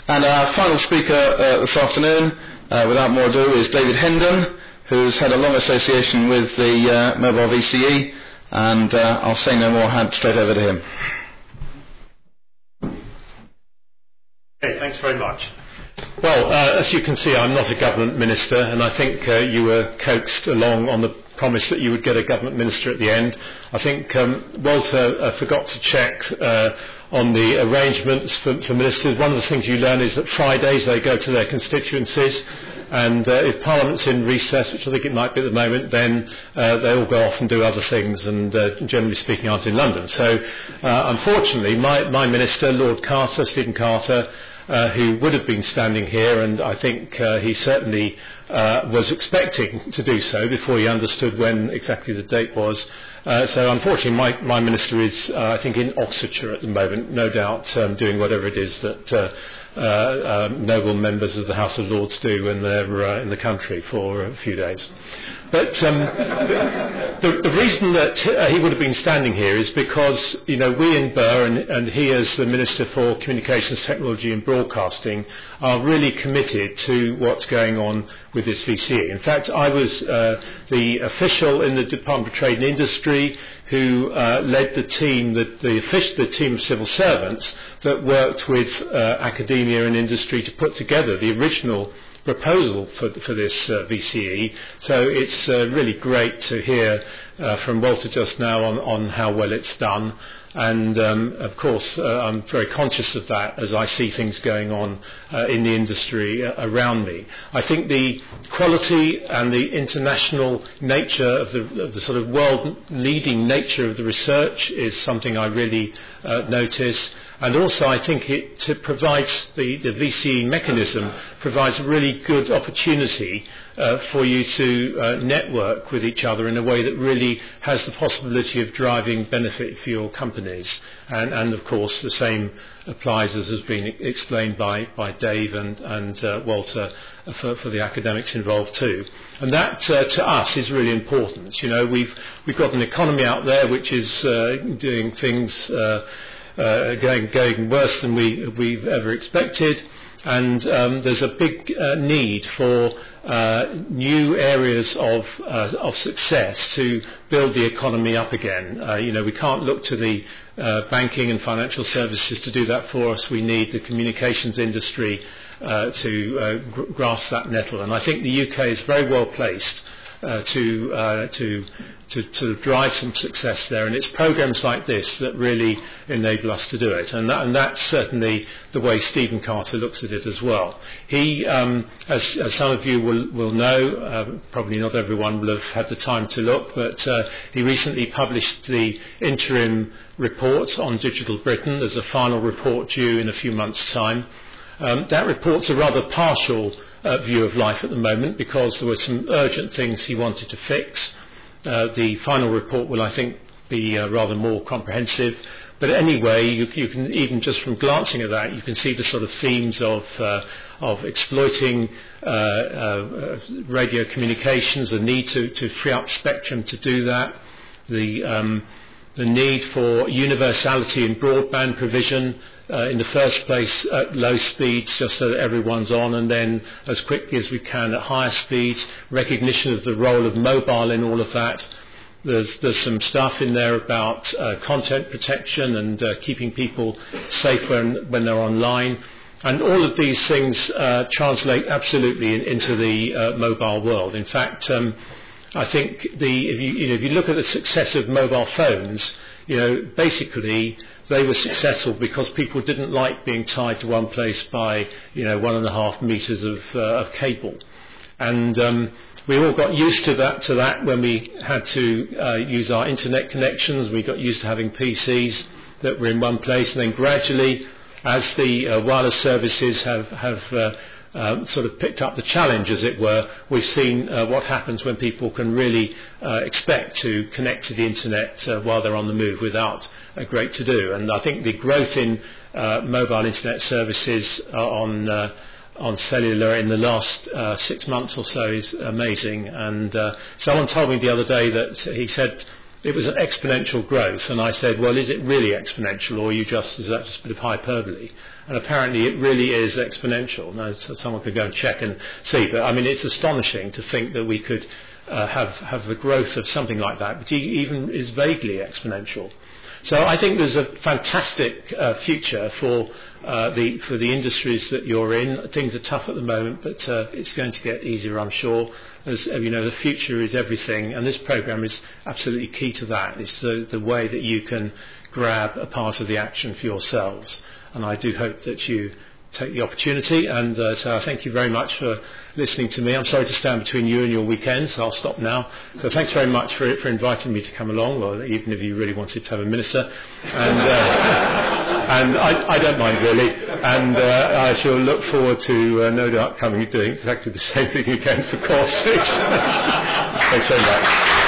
And our final speaker this afternoon, without more ado, is David Hendon, who's had a long association with the Mobile VCE, and I'll say no more, hand straight over to him. Okay, thanks very much. Well, as you can see, I'm not a government minister, and I think you were coaxed along on the promise that you would get a government minister at the end. I think Walter forgot to check on the arrangements for ministers. One of the things you learn is that Fridays they go to their constituencies, and if Parliament's in recess, which I think it might be at the moment, then they all go off and do other things, and generally speaking aren't in London. So unfortunately my minister, Lord Carter, Stephen Carter, who would have been standing here, and I think he certainly was expecting to do so before he understood when exactly the date was. So unfortunately my minister is, I think, in Oxfordshire at the moment, no doubt doing whatever it is that noble members of the House of Lords do when they're in the country for a few days. But the reason that he would have been standing here is because, we in Burr, and he as the Minister for Communications Technology and Broadcasting, are really committed to what's going on with this VCE. In fact, I was the official in the Department of Trade and Industry who led the team, the team of civil servants that worked with academia and industry to put together the original proposal for this VCE. So it's really great to hear from Walter just now on how well it's done. And of course I'm very conscious of that as I see things going on in the industry around me. I think the quality and the international nature of the sort of world leading nature of the research is something I really notice. And also I think it provides, the VCE mechanism provides a really good opportunity for you to network with each other in a way that really has the possibility of driving benefit for your companies. And of course the same applies, as has been explained by Dave and Walter, for the academics involved too. And that to us is really important. We've got an economy out there which is doing things going worse than we've ever expected, and there's a big need for new areas of success to build the economy up again. We can't look to the banking and financial services to do that for us. We need the communications industry to grasp that nettle, and I think the UK is very well placed to drive some success there, and it's programs like this that really enable us to do it, and that's certainly the way Stephen Carter looks at it as well. He, as some of you will know, probably not everyone will have had the time to look, but he recently published the interim report on Digital Britain. There's a final report due in a few months' time. That report's a rather partial view of life at the moment, because there were some urgent things he wanted to fix. The final report will, I think, be rather more comprehensive. But anyway, you can, even just from glancing at that, you can see the sort of themes of exploiting radio communications, the need to free up spectrum to do that, the need for universality in broadband provision, in the first place at low speeds, just so that everyone's on, and then as quickly as we can at higher speeds, recognition of the role of mobile in all of that. There's some stuff in there about content protection and keeping people safe when they're online. And all of these things translate absolutely into the mobile world. In fact, I think if you look at the success of mobile phones, basically they were successful because people didn't like being tied to one place by 1.5 meters of cable, and we all got used to that when we had to use our internet connections. We got used to having PCs that were in one place, and then gradually, as the wireless services have sort of picked up the challenge, as it were, we've seen what happens when people can really expect to connect to the internet while they're on the move without a great to-do. And I think the growth in mobile internet services on cellular in the last 6 months or so is amazing. And someone told me the other day that he said it was an exponential growth, and I said, well, is it really exponential, or is that just a bit of hyperbole? And apparently it really is exponential. Now, so someone could go and check and see, but I mean, it's astonishing to think that we could have the growth of something like that, which even is vaguely exponential. So I think there's a fantastic future for the industries that you're in. Things are tough at the moment, but it's going to get easier, I'm sure. As you know, the future is everything, and this programme is absolutely key to that. It's the way that you can grab a part of the action for yourselves. And I do hope that you take the opportunity, and so I thank you very much for listening to me. I'm sorry to stand between you and your weekend, so I'll stop now. So thanks very much for inviting me to come along, or even if you really wanted to have a minister. And I don't mind really, and I shall look forward to no doubt coming and doing exactly the same thing again for course 6. Thanks very much.